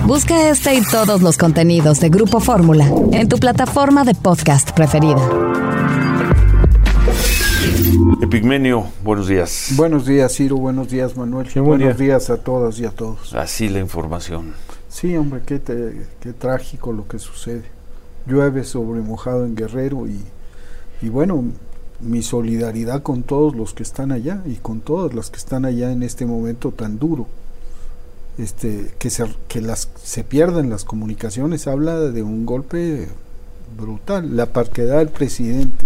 Busca este y todos los contenidos de Grupo Fórmula en tu plataforma de podcast preferida. Epigmenio, buenos días. Buenos días, Ciro. Buenos días, Manuel. Sí, buenos días a todas y a todos. Así la información. Sí, hombre, qué trágico lo que sucede. Llueve sobre mojado en Guerrero y bueno, mi solidaridad con todos los que están allá y con todas las que están allá en este momento tan duro. Que se pierdan las comunicaciones habla de un golpe brutal. La parquedad del presidente,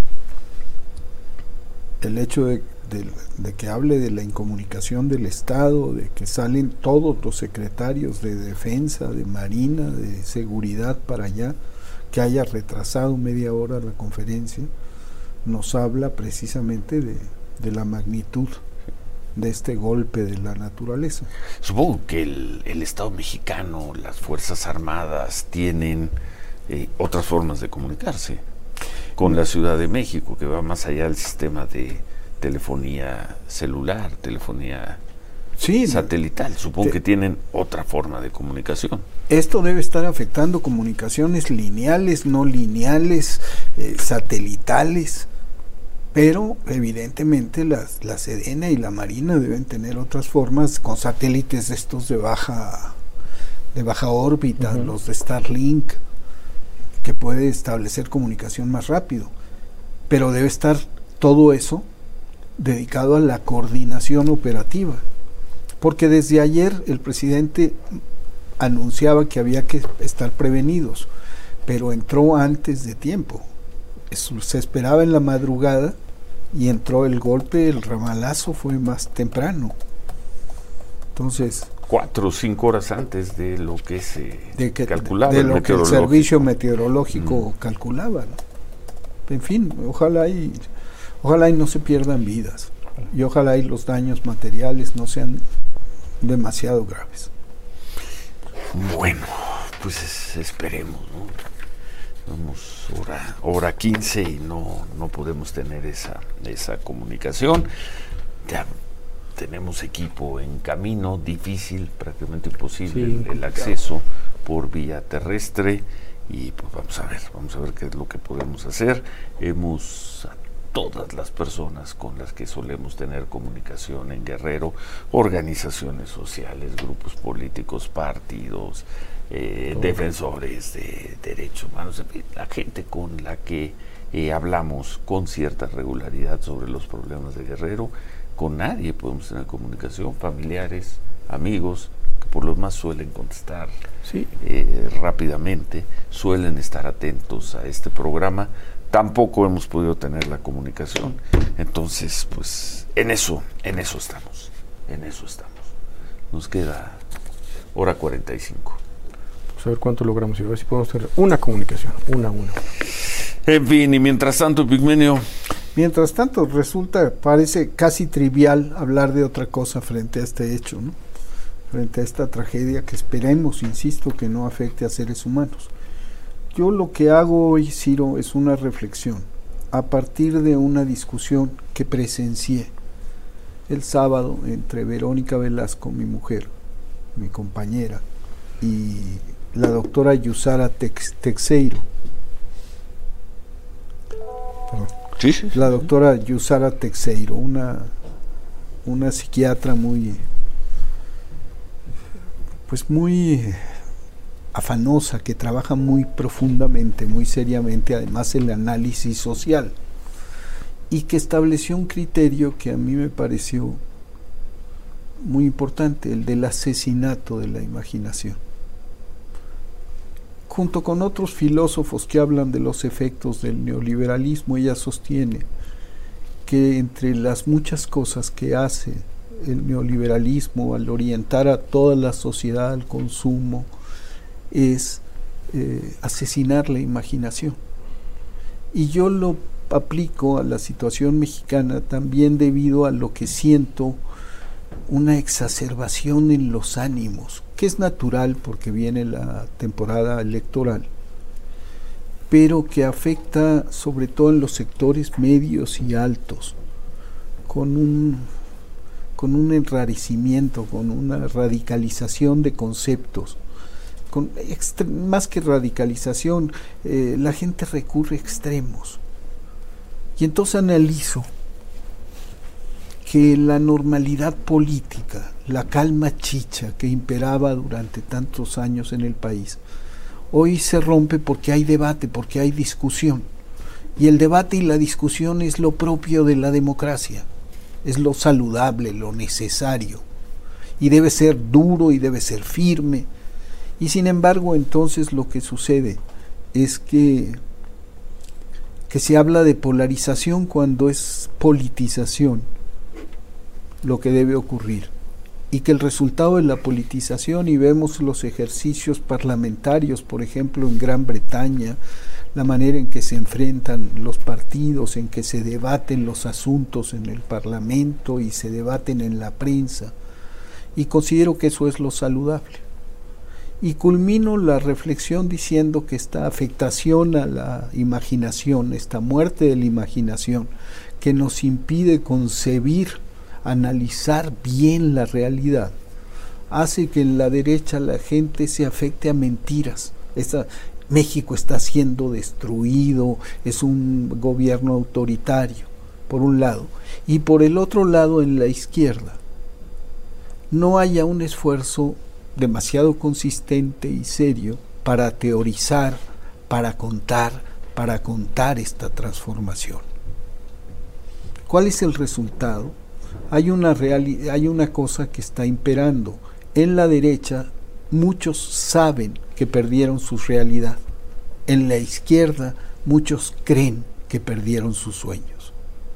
el hecho de que hable de la incomunicación del Estado, de que salen todos los secretarios de defensa, de marina, de seguridad para allá, que haya retrasado media hora la conferencia, nos habla precisamente de la magnitud de este golpe de la naturaleza. Supongo que el Estado mexicano, las Fuerzas Armadas tienen otras formas de comunicarse con la Ciudad de México, que va más allá del sistema de telefonía celular, telefonía satelital. Supongo que tienen otra forma de comunicación. Esto debe estar afectando comunicaciones lineales, no lineales, satelitales, pero evidentemente la Sedena y la Marina deben tener otras formas con satélites estos de baja órbita, los de Starlink, que puede establecer comunicación más rápido, pero debe estar todo eso dedicado a la coordinación operativa, porque desde ayer el presidente anunciaba que había que estar prevenidos, pero entró antes de tiempo. Se esperaba en la madrugada y entró el golpe, el ramalazo fue más temprano. Entonces 4 o 5 horas antes de lo que se calculaba, de lo que el servicio meteorológico calculaba, ¿no? En fin, ojalá y no se pierdan vidas y ojalá y los daños materiales no sean demasiado graves. Bueno, pues esperemos, ¿no? Vamos hora 15 y no podemos tener esa comunicación. Ya tenemos equipo en camino, difícil, prácticamente imposible el acceso por vía terrestre y pues vamos a ver qué es lo que podemos hacer. A todas las personas con las que solemos tener comunicación en Guerrero, organizaciones sociales, grupos políticos, partidos, defensores de derechos humanos, la gente con la que hablamos con cierta regularidad sobre los problemas de Guerrero. Con nadie podemos tener comunicación, familiares, amigos, que por lo más suelen contestar rápidamente, suelen estar atentos a este programa. Tampoco hemos podido tener la comunicación, entonces pues en eso estamos. Nos queda hora 45. A ver cuánto logramos y a ver si podemos tener una comunicación, una. En fin, y mientras tanto, Epigmenio. Mientras tanto, parece casi trivial hablar de otra cosa frente a este hecho, ¿no? Frente a esta tragedia que esperemos, insisto, que no afecte a seres humanos. Yo lo que hago hoy, Ciro, es una reflexión a partir de una discusión que presencié el sábado entre Verónica Velasco, mi mujer, mi compañera, y la doctora Yusara Teixeiro. La doctora Yusara Teixeiro, una psiquiatra muy afanosa, que trabaja muy profundamente, muy seriamente, además el análisis social, y que estableció un criterio que a mí me pareció muy importante, el del asesinato de la imaginación. Junto con otros filósofos que hablan de los efectos del neoliberalismo, ella sostiene que entre las muchas cosas que hace el neoliberalismo al orientar a toda la sociedad al consumo es asesinar la imaginación. Y yo lo aplico a la situación mexicana también debido a lo que siento, una exacerbación en los ánimos, que es natural porque viene la temporada electoral, pero que afecta sobre todo en los sectores medios y altos, con un enrarecimiento, con una radicalización de conceptos más que radicalización, la gente recurre a extremos. Y entonces analizo que la normalidad política, la calma chicha que imperaba durante tantos años en el país, hoy se rompe porque hay debate, porque hay discusión. Y el debate y la discusión es lo propio de la democracia, es lo saludable, lo necesario. Y debe ser duro y debe ser firme. Y sin embargo, entonces lo que sucede es que se habla de polarización cuando es politización lo que debe ocurrir, y que el resultado de la politización, y vemos los ejercicios parlamentarios, por ejemplo en Gran Bretaña, la manera en que se enfrentan los partidos, en que se debaten los asuntos en el Parlamento y se debaten en la prensa, y considero que eso es lo saludable. Y culmino la reflexión diciendo que esta afectación a la imaginación, esta muerte de la imaginación, que nos impide concebir, analizar bien la realidad, hace que en la derecha la gente se afecte a mentiras. México está siendo destruido, es un gobierno autoritario, por un lado, y por el otro lado, en la izquierda, no haya un esfuerzo demasiado consistente y serio para teorizar, para contar esta transformación. ¿Cuál es el resultado? Hay una cosa que está imperando. En la derecha, muchos saben que perdieron su realidad. En la izquierda, muchos creen que perdieron sus sueños.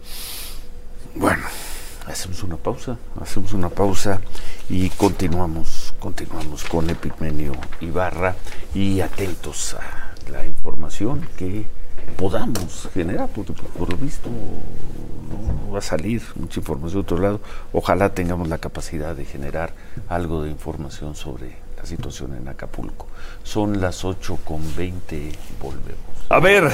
Bueno, hacemos una pausa y continuamos con Epigmenio Ibarra y atentos a la información que podamos generar, porque por lo visto no va a salir mucha información de otro lado. Ojalá tengamos la capacidad de generar algo de información sobre la situación en Acapulco. Son las 8:20, volvemos. A ver,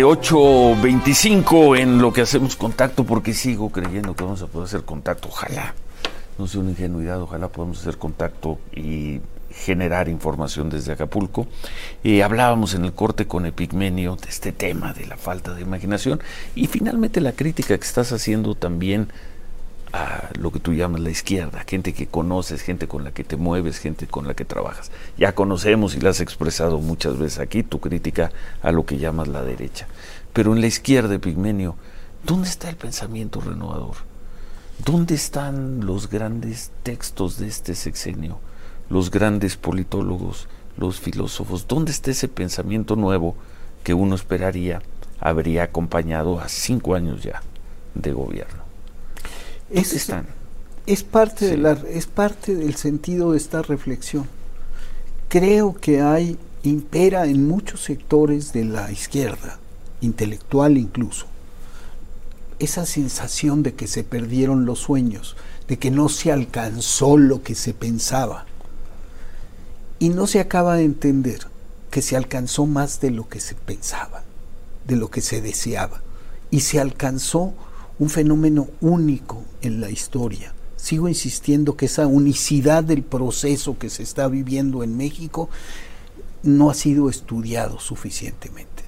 8:25 en lo que hacemos contacto, porque sigo creyendo que vamos a poder hacer contacto. Ojalá, no sea una ingenuidad, ojalá podamos hacer contacto y generar información desde Acapulco. Hablábamos en el corte con Epigmenio de este tema de la falta de imaginación y finalmente la crítica que estás haciendo también a lo que tú llamas la izquierda, gente que conoces, gente con la que te mueves, gente con la que trabajas. Ya conocemos y la has expresado muchas veces aquí, tu crítica a lo que llamas la derecha. Pero en la izquierda, Epigmenio, ¿dónde está el pensamiento renovador? ¿Dónde están los grandes textos de este sexenio? Los grandes politólogos, los filósofos, ¿dónde está ese pensamiento nuevo que uno esperaría habría acompañado a 5 años ya de gobierno? ¿Están? Es parte del sentido de esta reflexión. Creo que impera en muchos sectores de la izquierda, intelectual incluso, esa sensación de que se perdieron los sueños, de que no se alcanzó lo que se pensaba. Y no se acaba de entender que se alcanzó más de lo que se pensaba, de lo que se deseaba. Y se alcanzó un fenómeno único en la historia. Sigo insistiendo que esa unicidad del proceso que se está viviendo en México no ha sido estudiado suficientemente.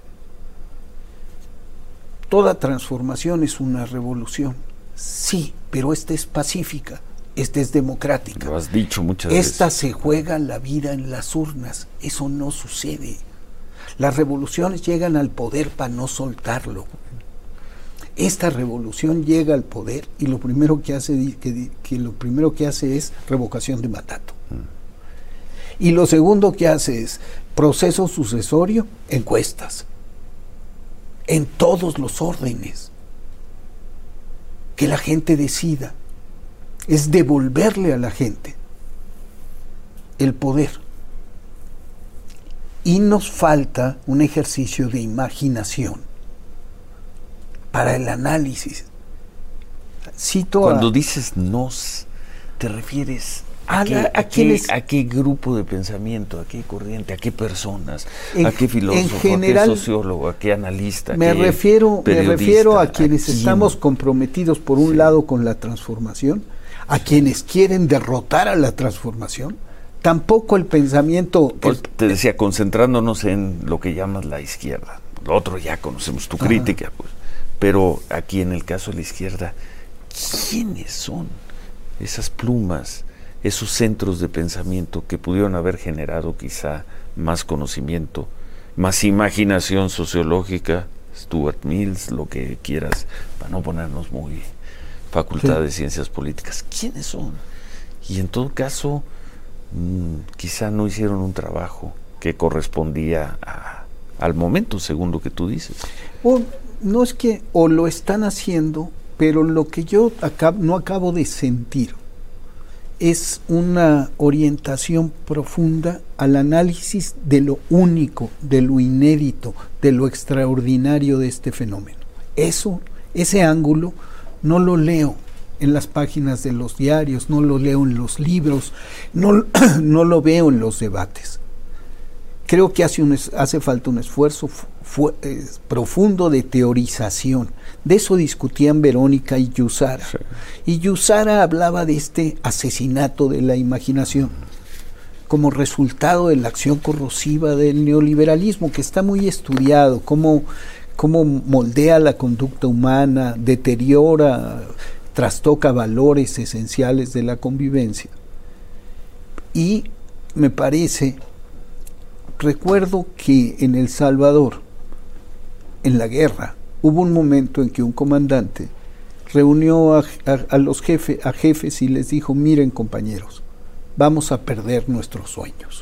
Toda transformación es una revolución, sí, pero esta es pacífica. Esta es democrática. Lo has dicho muchas veces. Esta se juega la vida en las urnas. Eso no sucede. Las revoluciones llegan al poder para no soltarlo. Esta revolución llega al poder y lo primero que hace es revocación de mandato. Y lo segundo que hace es proceso sucesorio, encuestas. En todos los órdenes. Que la gente decida. Es devolverle a la gente el poder. Y nos falta un ejercicio de imaginación para el análisis. Cuando dices nos, ¿te refieres a qué grupo de pensamiento, a qué corriente, a qué personas, a qué filósofo, general, a qué sociólogo, a qué analista? Me refiero a quienes estamos comprometidos por un lado con la transformación, a quienes quieren derrotar a la transformación, tampoco el pensamiento... Pues te decía, concentrándonos en lo que llamas la izquierda. Lo otro ya conocemos tu crítica, pues. Pero aquí en el caso de la izquierda, ¿quiénes son esas plumas, esos centros de pensamiento que pudieron haber generado quizá más conocimiento, más imaginación sociológica, Stuart Mills, lo que quieras, para no ponernos muy facultad de ciencias políticas? ¿Quiénes son? Y en todo caso, quizá no hicieron un trabajo que correspondía al momento, según lo que tú dices. No es que o lo están haciendo, pero lo que yo no acabo de sentir es una orientación profunda al análisis de lo único, de lo inédito, de lo extraordinario de este fenómeno. Ese ángulo no lo leo en las páginas de los diarios, no lo leo en los libros, no lo veo en los debates. Creo que hace falta un esfuerzo profundo de teorización. De eso discutían Verónica y Yusara. Sí. Y Yusara hablaba de este asesinato de la imaginación como resultado de la acción corrosiva del neoliberalismo, que está muy estudiado, cómo moldea la conducta humana, deteriora, trastoca valores esenciales de la convivencia. Y me parece... Recuerdo que en El Salvador, en la guerra, hubo un momento en que un comandante reunió a los jefes y les dijo: miren, compañeros, vamos a perder nuestros sueños,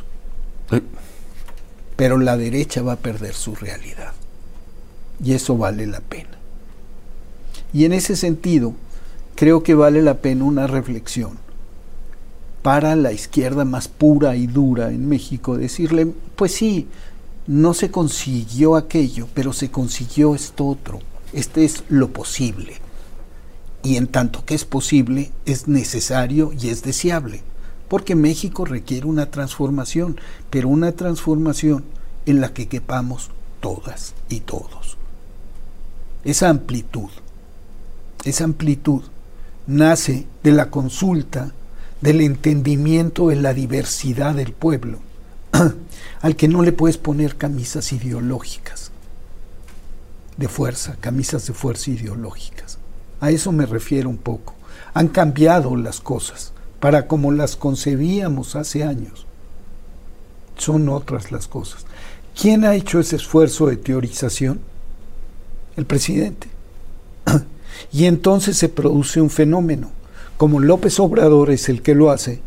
pero la derecha va a perder su realidad, y eso vale la pena. Y en ese sentido, creo que vale la pena una reflexión para la izquierda más pura y dura en México, decirle: pues sí, no se consiguió aquello, pero se consiguió esto otro. Este es lo posible. Y en tanto que es posible, es necesario y es deseable. Porque México requiere una transformación, pero una transformación en la que quepamos todas y todos. Esa amplitud nace de la consulta, del entendimiento de la diversidad del pueblo, al que no le puedes poner camisas ideológicas de fuerza, camisas de fuerza ideológicas. A eso me refiero un poco. Han cambiado las cosas para como las concebíamos hace años. Son otras las cosas. ¿Quién ha hecho ese esfuerzo de teorización? El presidente. Y entonces se produce un fenómeno. Como López Obrador es el que lo hace,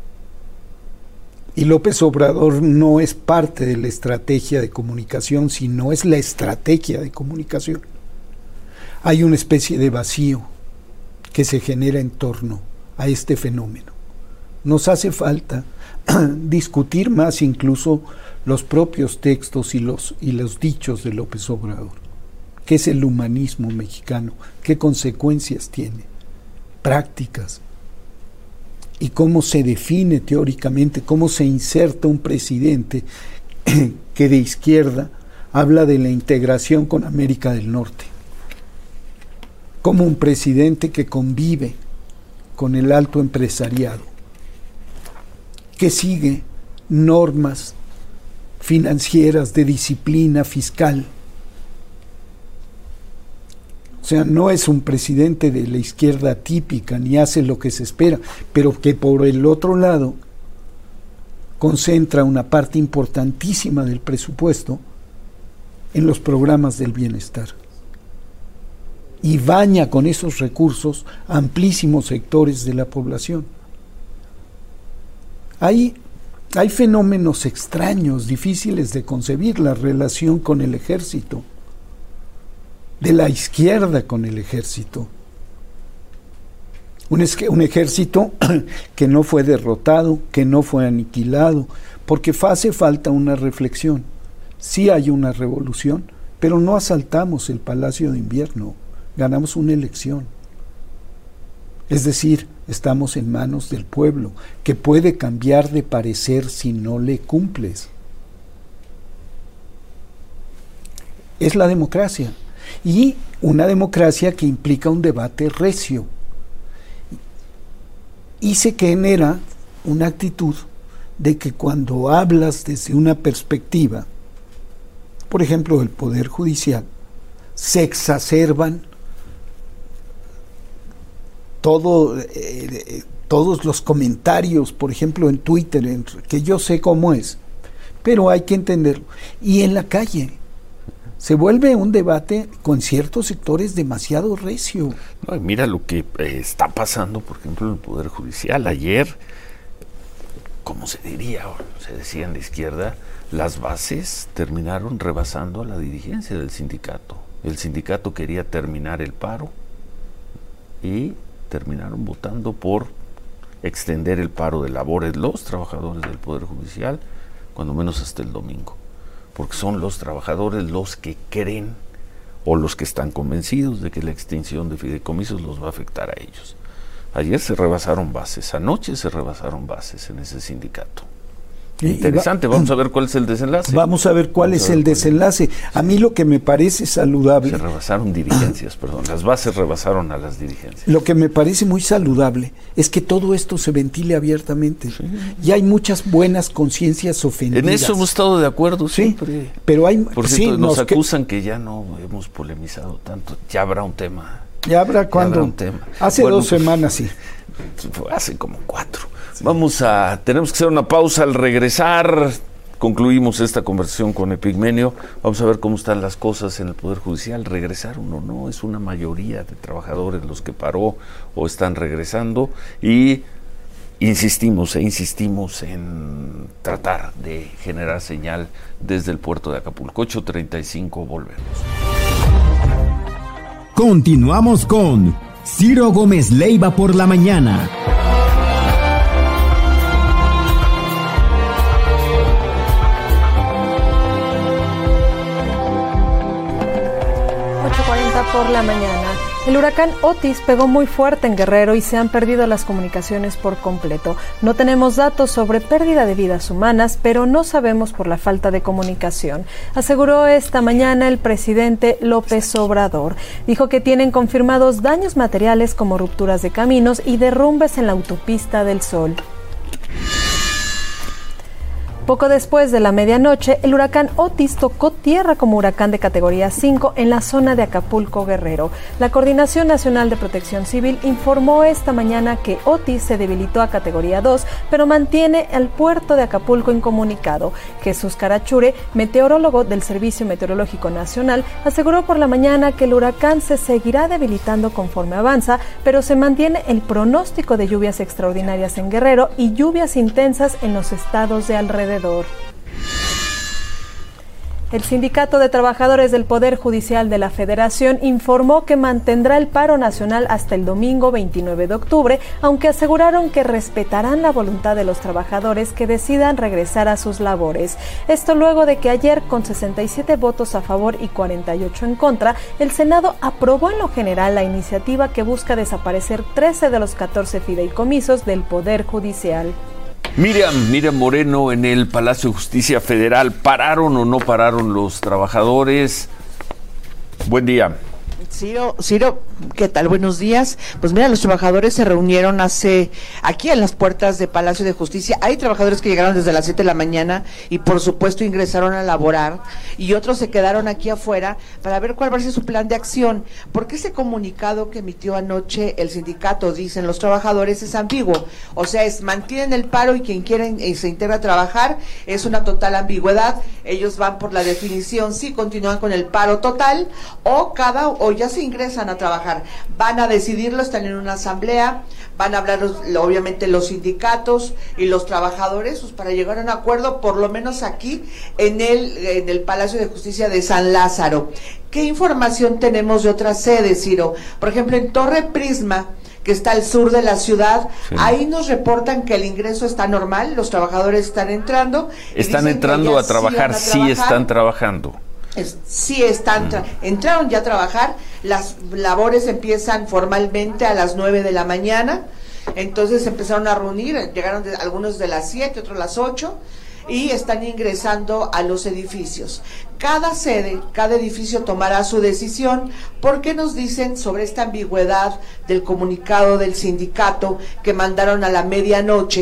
y López Obrador no es parte de la estrategia de comunicación, sino es la estrategia de comunicación, hay una especie de vacío que se genera en torno a este fenómeno. Nos hace falta discutir más incluso los propios textos y los dichos de López Obrador. ¿Qué es el humanismo mexicano? ¿Qué consecuencias tiene? Prácticas, y cómo se define teóricamente, cómo se inserta un presidente que de izquierda habla de la integración con América del Norte, como un presidente que convive con el alto empresariado, que sigue normas financieras de disciplina fiscal. O sea, no es un presidente de la izquierda típica, ni hace lo que se espera, pero que por el otro lado concentra una parte importantísima del presupuesto en los programas del bienestar. Y baña con esos recursos amplísimos sectores de la población. Hay fenómenos extraños, difíciles de concebir, la relación con el ejército, de la izquierda con el ejército. Un ejército que no fue derrotado, que no fue aniquilado, porque hace falta una reflexión. Sí hay una revolución, pero no asaltamos el Palacio de Invierno, ganamos una elección. Es decir, estamos en manos del pueblo, que puede cambiar de parecer si no le cumples. Es la democracia. Y una democracia que implica un debate recio. Y se genera una actitud de que cuando hablas desde una perspectiva, por ejemplo, del Poder Judicial, se exacerban todos los comentarios, por ejemplo, en Twitter, que yo sé cómo es, pero hay que entenderlo. Y en la calle se vuelve un debate con ciertos sectores demasiado recio. No, y mira lo que está pasando, por ejemplo, en el Poder Judicial. Ayer, como se diría, o se decía en la izquierda, las bases terminaron rebasando a la dirigencia del sindicato. El sindicato quería terminar el paro y terminaron votando por extender el paro de labores los trabajadores del Poder Judicial, cuando menos hasta el domingo, porque son los trabajadores los que creen o los que están convencidos de que la extinción de fideicomisos los va a afectar a ellos. Ayer se rebasaron bases, anoche se rebasaron bases en ese sindicato. Interesante, vamos a ver cuál es el desenlace. Vamos a ver cuál es el desenlace. A mí lo que me parece saludable... Se rebasaron dirigencias, perdón, las bases rebasaron a las dirigencias. Lo que me parece muy saludable es que todo esto se ventile abiertamente. Sí. Y hay muchas buenas conciencias ofendidas. En eso hemos estado de acuerdo siempre. Sí, pero hay... Por cierto, nos acusan que ya no hemos polemizado tanto. Ya habrá un tema. ¿Ya habrá cuándo? Un tema. Hace 2 semanas, sí. Hace como 4. Sí. Tenemos que hacer una pausa. Al regresar, concluimos esta conversación con Epigmenio. Vamos a ver cómo están las cosas en el Poder Judicial. ¿Regresaron o no? Es una mayoría de trabajadores los que paró o están regresando. Y insistimos en tratar de generar señal desde el puerto de Acapulco. 8:35, volvemos. Continuamos con Ciro Gómez Leiva por la mañana. Por la mañana. El huracán Otis pegó muy fuerte en Guerrero y se han perdido las comunicaciones por completo. No tenemos datos sobre pérdida de vidas humanas, pero no sabemos por la falta de comunicación, aseguró esta mañana el presidente López Obrador. Dijo que tienen confirmados daños materiales como rupturas de caminos y derrumbes en la autopista del Sol. Poco después de la medianoche, el huracán Otis tocó tierra como huracán de categoría 5 en la zona de Acapulco, Guerrero. La Coordinación Nacional de Protección Civil informó esta mañana que Otis se debilitó a categoría 2, pero mantiene el puerto de Acapulco incomunicado. Jesús Carachure, meteorólogo del Servicio Meteorológico Nacional, aseguró por la mañana que el huracán se seguirá debilitando conforme avanza, pero se mantiene el pronóstico de lluvias extraordinarias en Guerrero y lluvias intensas en los estados de alrededor. El Sindicato de Trabajadores del Poder Judicial de la Federación informó que mantendrá el paro nacional hasta el domingo 29 de octubre, aunque aseguraron que respetarán la voluntad de los trabajadores que decidan regresar a sus labores. Esto luego de que ayer, con 67 votos a favor y 48 en contra, el Senado aprobó en lo general la iniciativa que busca desaparecer 13 de los 14 fideicomisos del Poder Judicial. Miriam Moreno, en el Palacio de Justicia Federal, ¿pararon o no pararon los trabajadores? Buen día. Ciro, ¿qué tal? Buenos días. Pues mira, los trabajadores se reunieron aquí en las puertas de Palacio de Justicia. Hay trabajadores que llegaron desde las 7 de la mañana y por supuesto ingresaron a laborar, y otros se quedaron aquí afuera para ver cuál va a ser su plan de acción, porque ese comunicado que emitió anoche el sindicato, dicen los trabajadores, es ambiguo. O sea, mantienen el paro y quien quieren se integra a trabajar, es una total ambigüedad. Ellos van por la definición, si continúan con el paro total o ya se ingresan a trabajar. Van a decidirlo, están en una asamblea, van a hablar obviamente los sindicatos y los trabajadores, pues para llegar a un acuerdo, por lo menos aquí en el Palacio de Justicia de San Lázaro. ¿Qué información tenemos de otras sedes, Ciro? Por ejemplo, en Torre Prisma, que está al sur de la ciudad, sí. Ahí nos reportan que el ingreso está normal, los trabajadores están entrando. Están entrando a trabajar, sí están trabajando. Sí entraron ya a trabajar. Las labores empiezan formalmente a las 9 de la mañana, entonces empezaron a reunir, llegaron algunos de las 7, otros las 8, y están ingresando a los edificios. Cada sede, cada edificio tomará su decisión, porque nos dicen sobre esta ambigüedad del comunicado del sindicato que mandaron a la medianoche,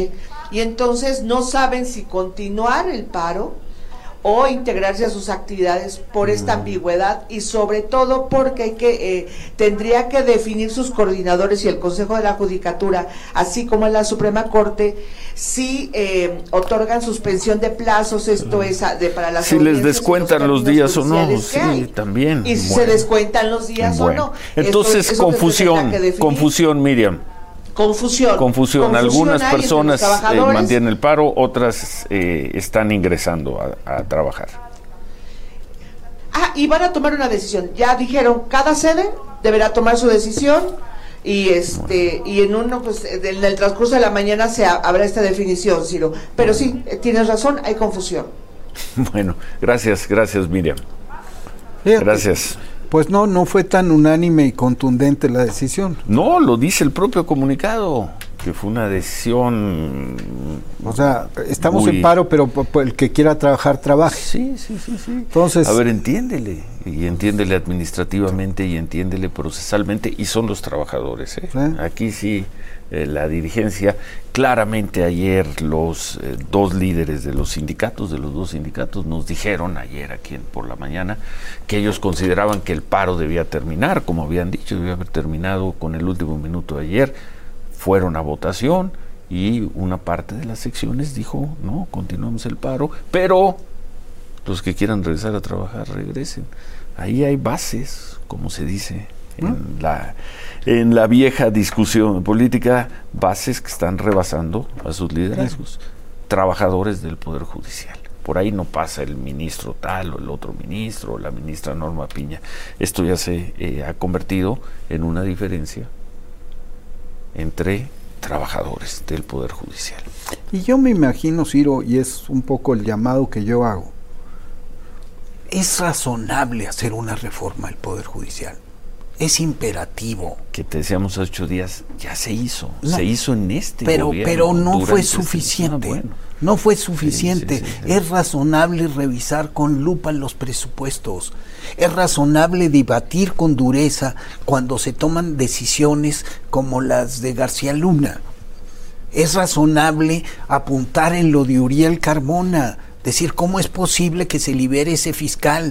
y entonces no saben si continuar el paro o integrarse a sus actividades por esta ambigüedad, y sobre todo porque tendría que definir sus coordinadores y el Consejo de la Judicatura, así como en la Suprema Corte, si otorgan suspensión de plazos, esto es para las si les descuentan los días o no, sí, también. Y si se descuentan los días o no. Entonces, confusión, Miriam. Confusión. Algunas personas mantienen el paro, otras están ingresando a trabajar. Y van a tomar una decisión. Ya dijeron, cada sede deberá tomar su decisión y y en el transcurso de la mañana habrá esta definición, Ciro. Pero sí, tienes razón, hay confusión. Bueno, gracias Miriam. Fíjate. Gracias. Pues no fue tan unánime y contundente la decisión. No, lo dice el propio comunicado, que fue una decisión... O sea, estamos en paro, pero el que quiera trabajar, trabaje. Sí. Entonces... A ver, entiéndele administrativamente y entiéndele procesalmente, y son los trabajadores, ¿eh? ¿Sí? Aquí sí, la dirigencia, claramente ayer los dos líderes de los dos sindicatos nos dijeron ayer aquí por la mañana que ellos consideraban que el paro debía terminar, como habían dicho, debía haber terminado con el último minuto de ayer. Fueron a votación y una parte de las secciones dijo, no, continuamos el paro, pero los que quieran regresar a trabajar, regresen. Ahí hay bases, como se dice en la vieja discusión política, bases que están rebasando a sus liderazgos, trabajadores del Poder Judicial. Por ahí no pasa el ministro tal o el otro ministro o la ministra Norma Piña. Esto ya se ha convertido en una diferencia entre trabajadores del Poder Judicial. Y yo me imagino, Ciro, y es un poco el llamado que yo hago, es razonable hacer una reforma del Poder Judicial. Es imperativo. Que te decíamos hace 8 días, ya se hizo. Se hizo en gobierno. Pero no fue suficiente. No fue suficiente. Sí. Es razonable revisar con lupa los presupuestos. Es razonable debatir con dureza cuando se toman decisiones como las de García Luna. Es razonable apuntar en lo de Uriel Carmona, decir cómo es posible que se libere ese fiscal.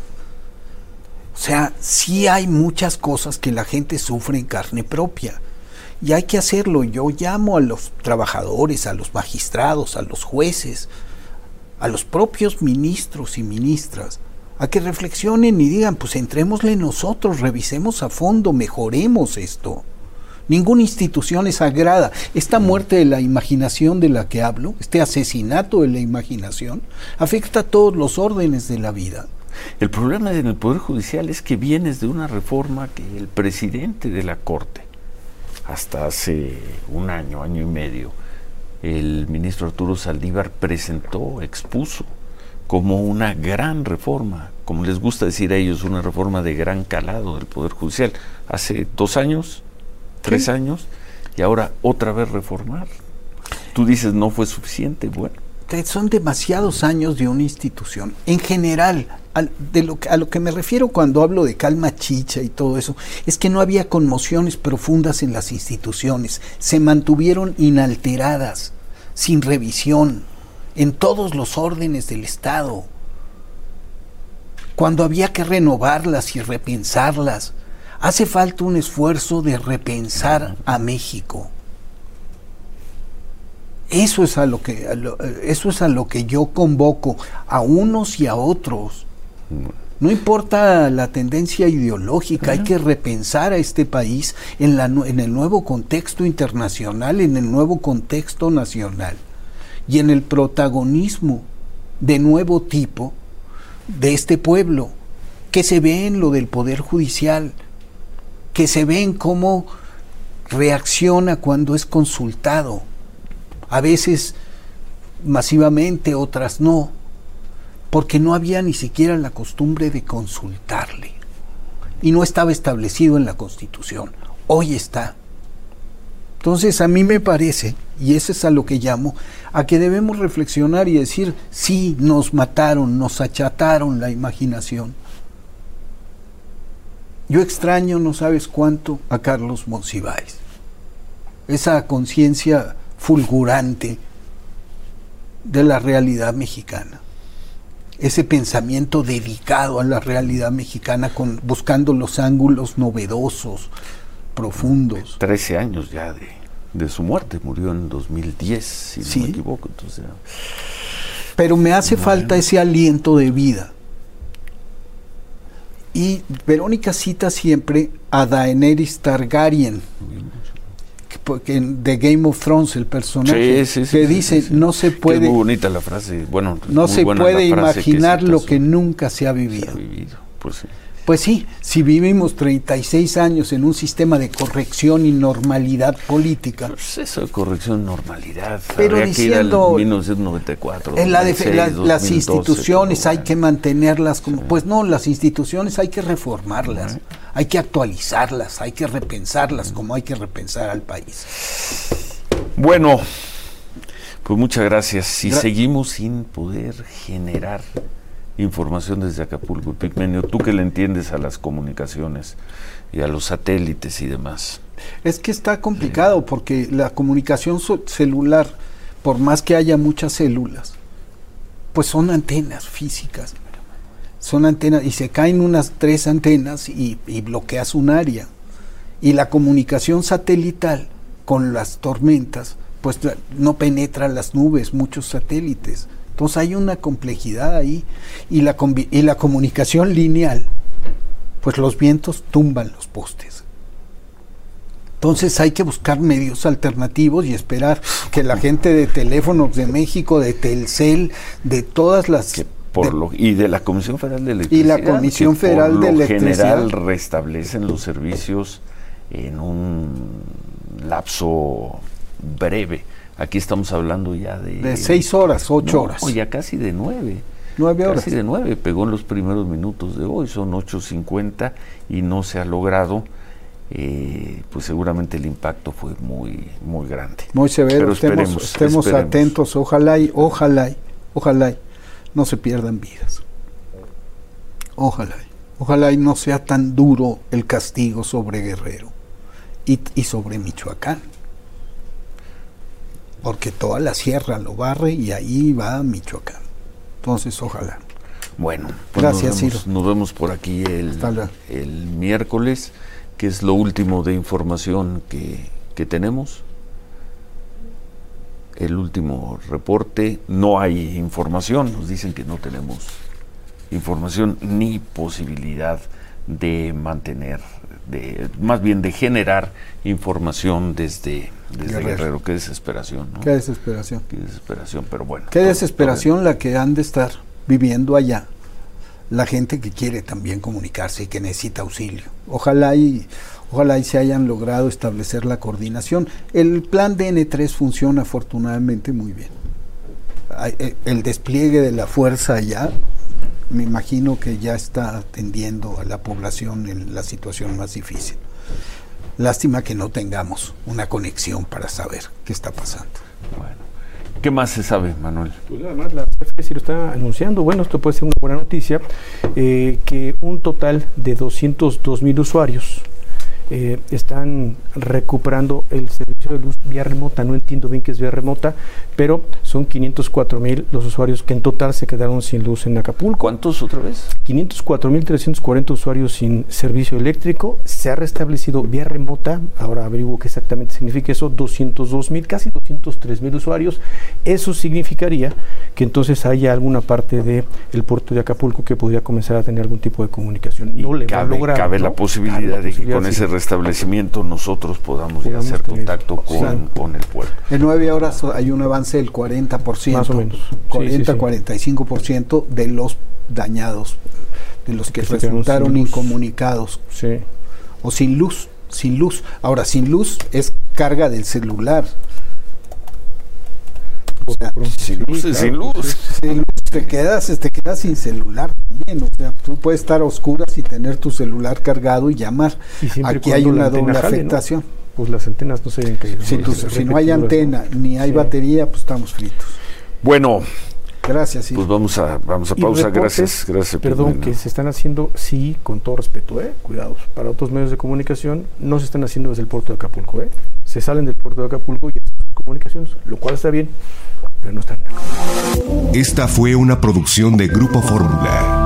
O sea, sí hay muchas cosas que la gente sufre en carne propia y hay que hacerlo. Yo llamo a los trabajadores, a los magistrados, a los jueces, a los propios ministros y ministras, a que reflexionen y digan, pues entrémosle nosotros, revisemos a fondo, mejoremos esto. Ninguna institución es sagrada. Esta muerte de la imaginación de la que hablo, este asesinato de la imaginación, afecta a todos los órdenes de la vida. El problema en el Poder Judicial es que vienes de una reforma que el presidente de la Corte, hasta hace un año y medio, el ministro Arturo Saldívar expuso como una gran reforma, como les gusta decir a ellos, una reforma de gran calado del Poder Judicial. Hace 2 años, 3 años, y ahora otra vez reformar. Tú dices, no fue suficiente, bueno. Son demasiados años de una institución. En general, a lo que me refiero cuando hablo de calma chicha y todo eso, es que no había conmociones profundas en las instituciones. Se mantuvieron inalteradas, sin revisión, en todos los órdenes del Estado. Cuando había que renovarlas y repensarlas, hace falta un esfuerzo de repensar a México. Eso es a lo que yo convoco a unos y a otros. No importa la tendencia ideológica, hay que repensar a este país en el nuevo contexto internacional, en el nuevo contexto nacional y en el protagonismo de nuevo tipo de este pueblo, que se ve en lo del Poder Judicial, que se ve en cómo reacciona cuando es consultado. A veces masivamente, otras no, porque no había ni siquiera la costumbre de consultarle y no estaba establecido en la Constitución. Hoy está. Entonces a mí me parece, y eso es a lo que llamo, a que debemos reflexionar y decir, sí, nos mataron, nos achataron la imaginación. Yo extraño, no sabes cuánto, a Carlos Monsiváis. Esa conciencia fulgurante de la realidad mexicana. Ese pensamiento dedicado a la realidad mexicana, buscando los ángulos novedosos, profundos. 13 años ya de su muerte, murió en 2010, si no me equivoco. Entonces, pero me hace falta ese aliento de vida. Y Verónica cita siempre a Daenerys Targaryen, de Game of Thrones, el personaje, que dice, no se puede... Que es muy bonita la frase, bueno, no se puede imaginar lo que nunca se ha vivido. Pues sí, si vivimos 36 años en un sistema de corrección y normalidad política. Pues eso de corrección y normalidad. Pero diciendo, que ir al 1994. En las instituciones hay que mantenerlas como. Pues no, las instituciones hay que reformarlas, hay que actualizarlas, hay que repensarlas, como hay que repensar al país. Bueno, pues muchas gracias. Si seguimos sin poder generar información desde Acapulco, Epigmenio, tú que le entiendes a las comunicaciones y a los satélites y demás. Es que está complicado porque la comunicación celular, por más que haya muchas células, pues son antenas físicas, son antenas y se caen unas 3 antenas y bloqueas un área. Y la comunicación satelital con las tormentas, pues no penetra las nubes, muchos satélites. Entonces hay una complejidad ahí y la comunicación lineal, pues los vientos tumban los postes. Entonces hay que buscar medios alternativos y esperar que la gente de Teléfonos de México, de Telcel, de todas las... y de la Comisión Federal de Electricidad. Y la Comisión Federal de Electricidad. Por lo general restablecen los servicios en un lapso breve. Aquí estamos hablando ya de 6 horas, 8 horas. Ya casi de 9. 9 horas. Casi de 9. Pegó en los primeros minutos de hoy. Son 8:50 y no se ha logrado. Pues seguramente el impacto fue muy, muy grande. Muy severo. Pero estemos atentos. Ojalá y no se pierdan vidas. Ojalá y no sea tan duro el castigo sobre Guerrero y sobre Michoacán. Porque toda la sierra lo barre y ahí va Michoacán. Entonces, ojalá. Bueno, pues gracias, Ciro. Nos vemos por aquí el miércoles, que es lo último de información que tenemos. El último reporte. No hay información. Nos dicen que no tenemos información ni posibilidad de mantener, más bien de generar información desde Guerrero. Qué desesperación, ¿no? Qué desesperación, pero bueno. Qué desesperación la que han de estar viviendo allá la gente que quiere también comunicarse y que necesita auxilio. Ojalá y se hayan logrado establecer la coordinación. El plan DN3 funciona afortunadamente muy bien. El despliegue de la fuerza allá, me imagino que ya está atendiendo a la población en la situación más difícil. Lástima que no tengamos una conexión para saber qué está pasando. Bueno, ¿qué más se sabe, Manuel? Pues además la CFE lo está anunciando. Bueno, esto puede ser una buena noticia, que un total de 202,000 usuarios están recuperando el servicio de luz vía remota. No entiendo bien qué es vía remota, pero son 504,000 los usuarios que en total se quedaron sin luz en Acapulco. ¿Cuántos otra vez? 504,340 usuarios sin servicio eléctrico. Se ha restablecido vía remota. Ahora averiguo qué exactamente significa eso. 202,000, casi 203,000 usuarios. Eso significaría que entonces haya alguna parte del puerto de Acapulco que podría comenzar a tener algún tipo de comunicación. No le va a lograr, cabe ¿no? la posibilidad de que con ese restablecimiento nosotros podamos ya hacer contacto con el pueblo. En 9 horas hay un avance del 40%, más o menos, 40-45% de los dañados, de los que resultaron incomunicados, o sin luz. Ahora, sin luz es carga del celular. O sea, sin luz. Te quedas sin celular también. O sea, tú puedes estar a oscuras y tener tu celular cargado y llamar. Aquí hay una doble afectación. ¿No? Pues las antenas no se deben caer. Si no hay antena ni hay batería, pues estamos fritos. Bueno, gracias. Pues vamos a pausa. Gracias. Perdón, que se están haciendo, sí, con todo respeto, cuidados. Para otros medios de comunicación no se están haciendo desde el puerto de Acapulco, Se salen del puerto de Acapulco y hacen comunicaciones, lo cual está bien. pero no están. Esta fue una producción de Grupo Fórmula.